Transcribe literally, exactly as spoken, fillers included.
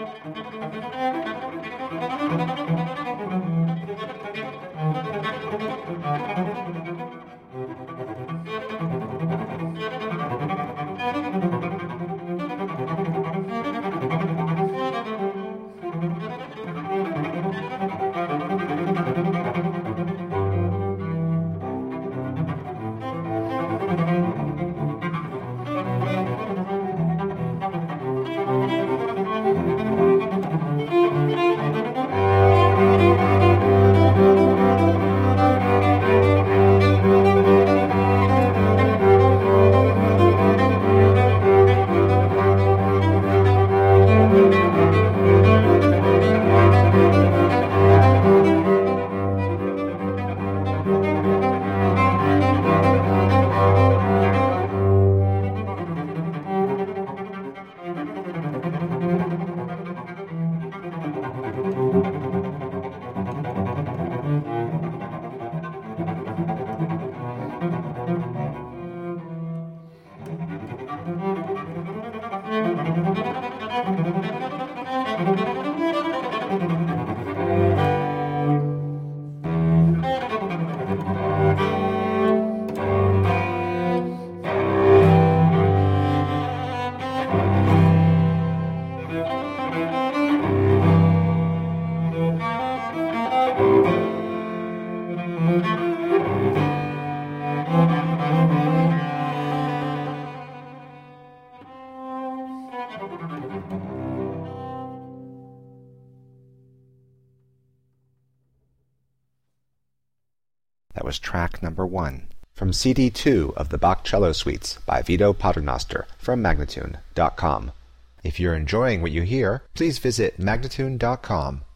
That was track number one from C D two of the Bach Cello Suites by Vito Paternoster from Magnatune dot com. If you're enjoying what you hear, please visit Magnatune dot com